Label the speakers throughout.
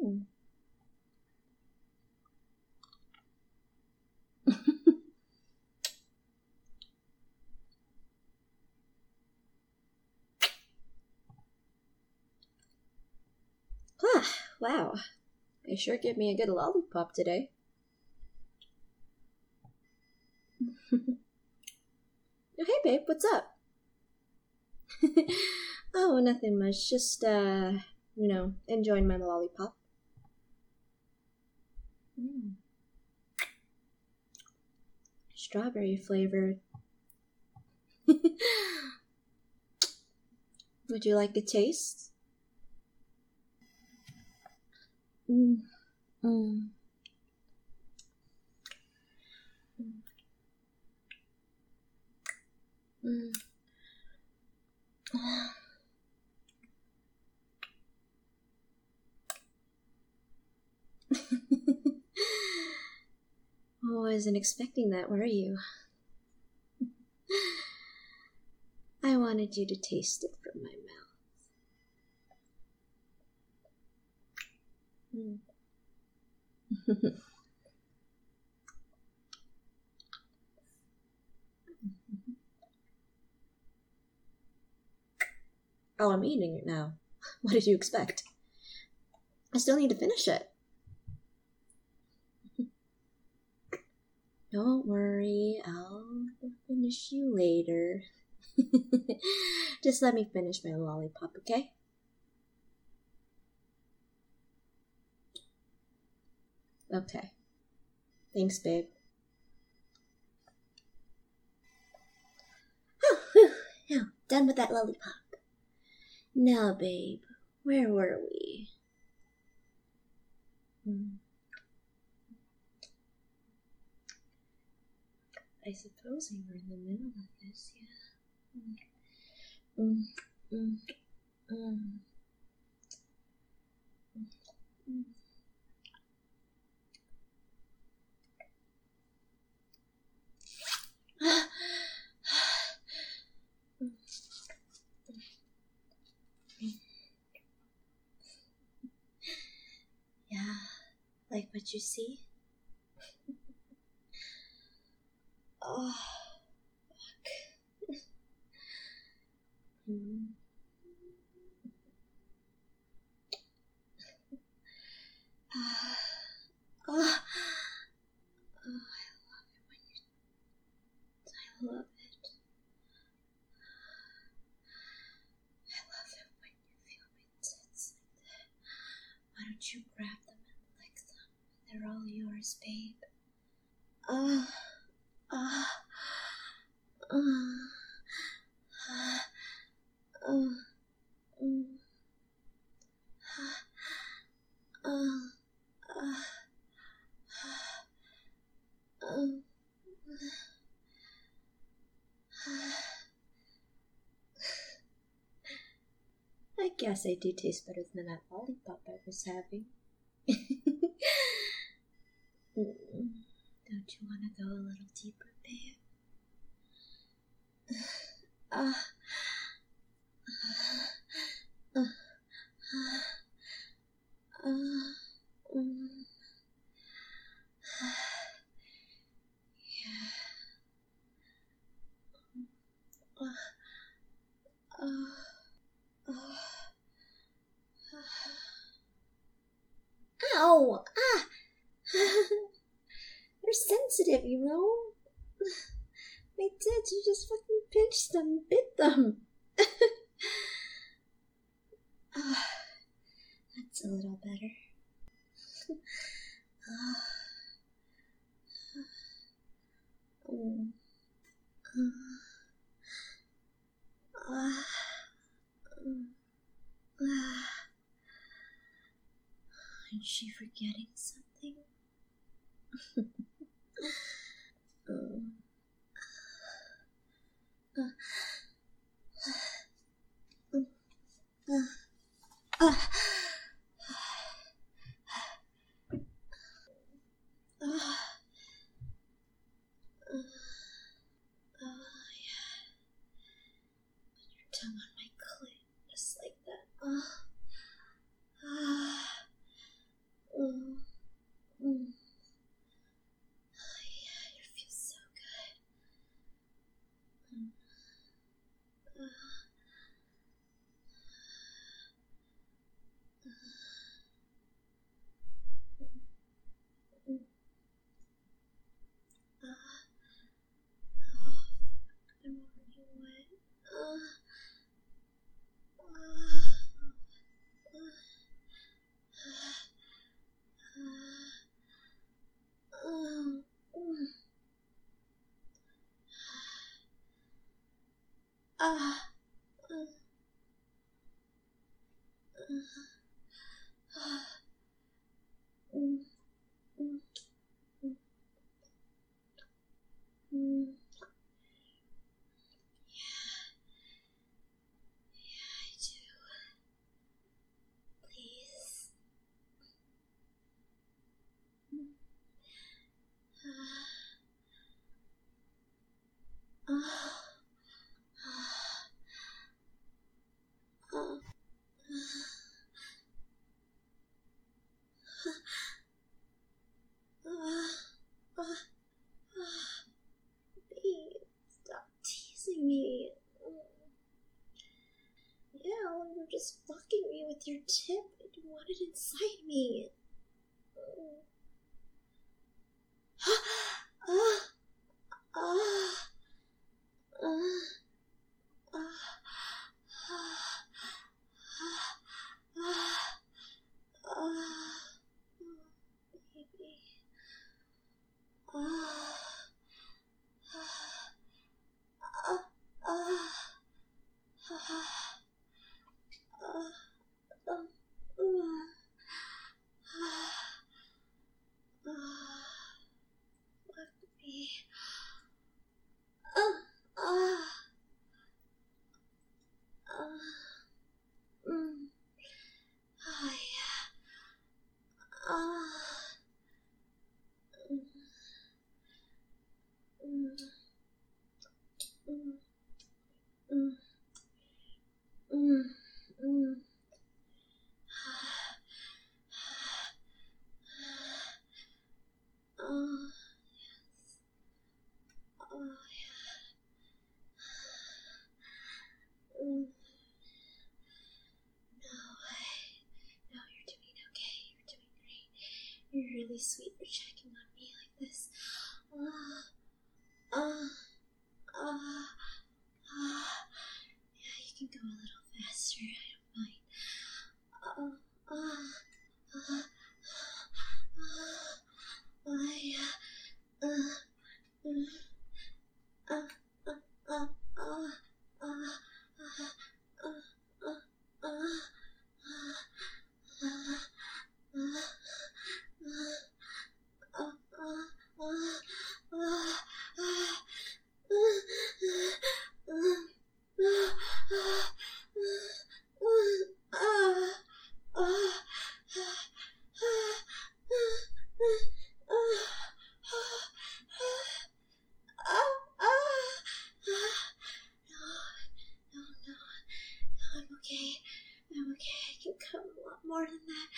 Speaker 1: Mm. Wow. They sure give me a good lollipop today. Oh, hey, babe, what's up? Oh, nothing much. Just, enjoying my lollipop. Mm. Strawberry flavored. Would you like a taste? Mm. Mm. Mm. Oh, I wasn't expecting that, were you? I wanted you to taste it from my mouth. Mm. Oh, I'm eating it now. What did you expect? I still need to finish it. Don't worry, I'll finish you later. Just let me finish my lollipop, okay? Okay. Thanks, babe. Now, done with that lollipop. Now, babe, where were we? I suppose we were in the middle of this, yeah. Mm. Mm. Mm. Mm. Yeah, like what you see? Oh, fuck. Mm. Oh, oh, I love it when you... I love it. I love it when you feel my tits like that. Why don't you grab them and lick them? They're all yours, babe. Ah, ah, ah, ah, ah, ah, ah, ah. I guess I do taste better than that lollipop I was having. Don't you want to go a little deeper, babe? Ah. Ow! Ah! They're sensitive, you know? My tits, you just fucking pinched them, bit them. That's a little better. Aren't she forgetting something? Tongue on my clit, just like that. wanted inside me. You're really sweet for checking on me like this. Yeah, you can go a little faster. I don't mind. I'm okay. I can come a lot more than that.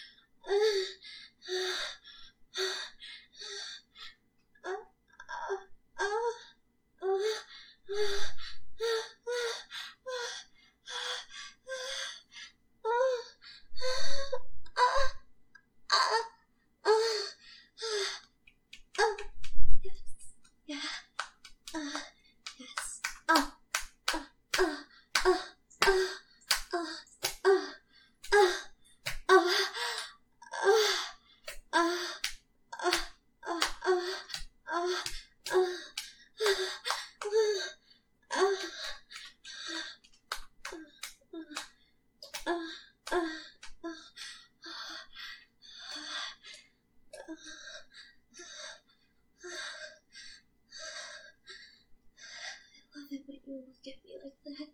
Speaker 1: I love it when you look at me like that.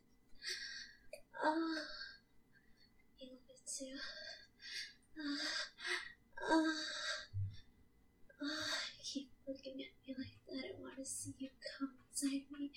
Speaker 1: You love it too. Keep looking at me like that. I want to see you come inside me.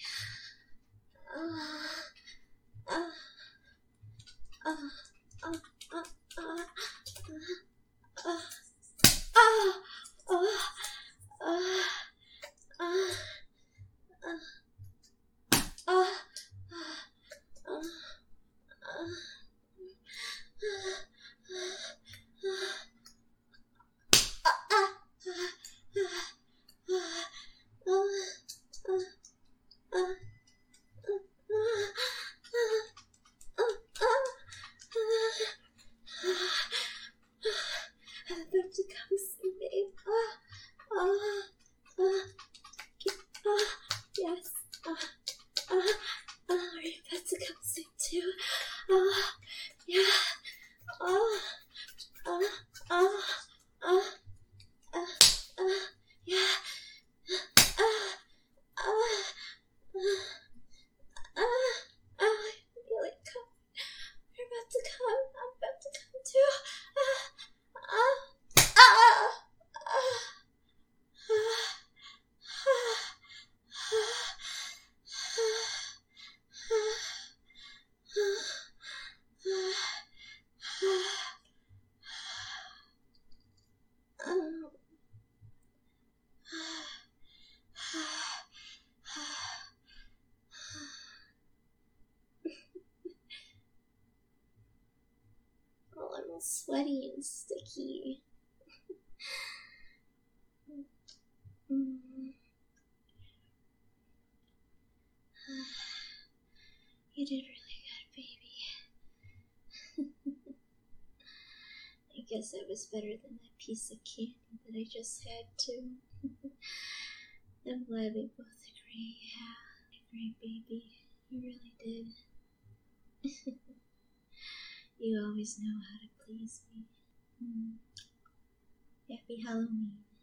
Speaker 1: sweaty and sticky. Mm. You did really good, baby. I guess that was better than that piece of candy that I just had, too. I'm glad we both agree. Yeah, great, baby. You really did. You always know how to please me. Happy Halloween.